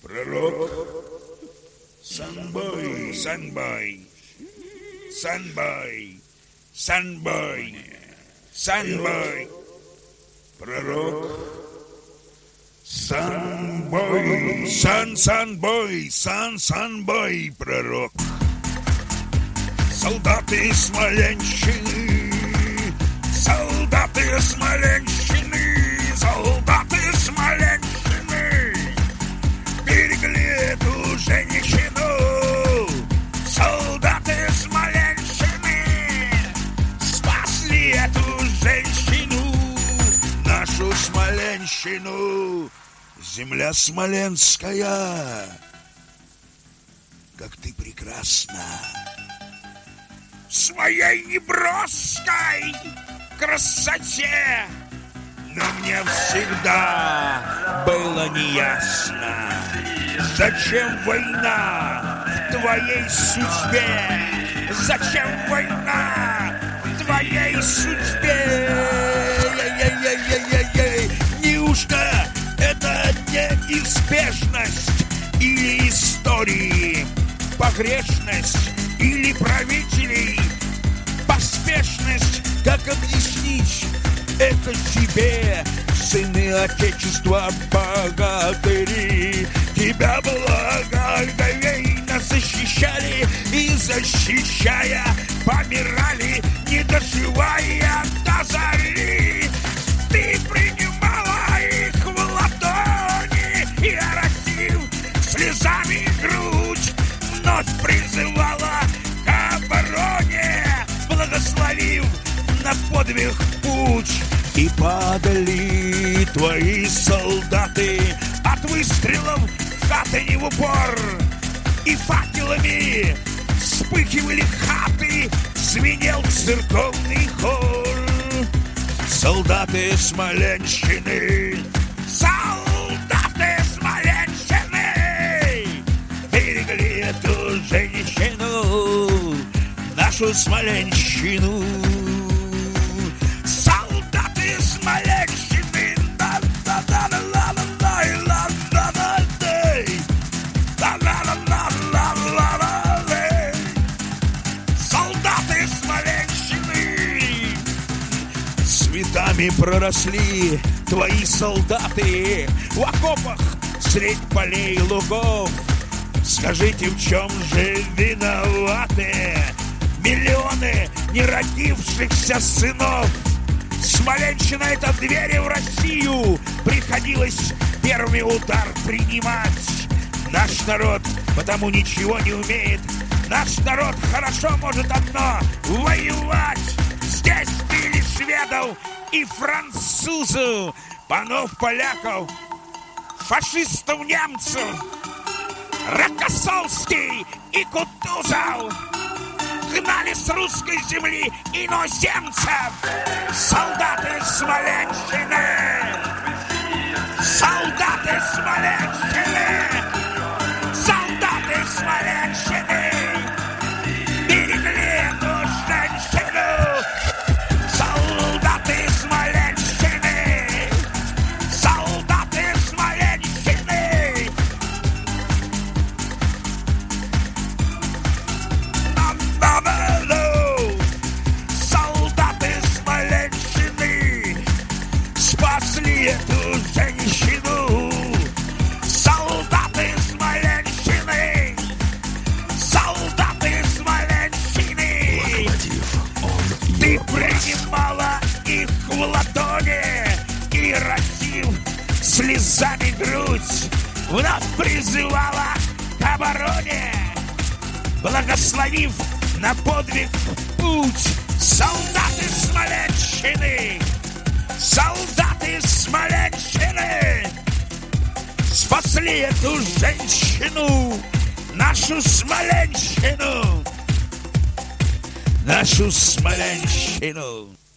Пророк. Санбой, Санбой, Санбой, Санбой, Санбой. Пророк. Санбой, Санбой, Санбой, пророк. Солдаты Смоленщины, солдаты Смоленщины, солдаты Смоленщины берегли эту женщину. Солдаты Смоленщины спасли эту женщину, нашу Смоленщину. Земля смоленская, как ты прекрасна, в своей неброской красоте. Но мне всегда было неясно, зачем война в твоей судьбе, зачем война в твоей судьбе. Неужто это неизбежность или истории, погрешность или правителей, поспешность? Как объяснить это тебе, сыны Отечества, богатыри? Тебя благоговейно защищали и, защищая, помирали, не доживая до зари. Ты принимала их в ладони и, оросив слезами грудь, вновь призывала к обороне, благословив на подвиг путь. И падали твои солдаты от выстрелов в хаты не в упор, и факелами вспыхивали хаты, звенел церковный хор. Солдаты Смоленщины, солдаты Смоленщины берегли эту женщину, нашу Смоленщину. Солдаты Смоленщины, солдаты Смоленщины. Цветами проросли твои солдаты в окопах средь полей и лугов. Скажите, в чем же виноваты миллионы неродившихся сынов? Смоленщина — это двери в Россию, приходилось первый удар принимать. Наш народ потому ничего не умеет. Наш народ хорошо может одно — воевать. Здесь били шведов и французов, панов поляков, фашистов немцев, Рокоссовский и Кутузов. Гнали с русской земли иноземцев. Солдаты Смоленщины, солдаты Смоленщины, солдаты Смоленщины берегли эту женщину. Солдаты Смоленщины, солдаты Смоленщины. Солдаты Смоленщины спасли эту женщину. Солдаты Смоленщины, солдаты Смоленщины. Ты принимала их в ладони и, росив слезами грудь, вновь призывала к обороне, благословив на подвиг путь. Солдаты Смоленщины, солдаты Смоленщины спасли эту женщину, нашу Смоленщину, нашу Смоленщину.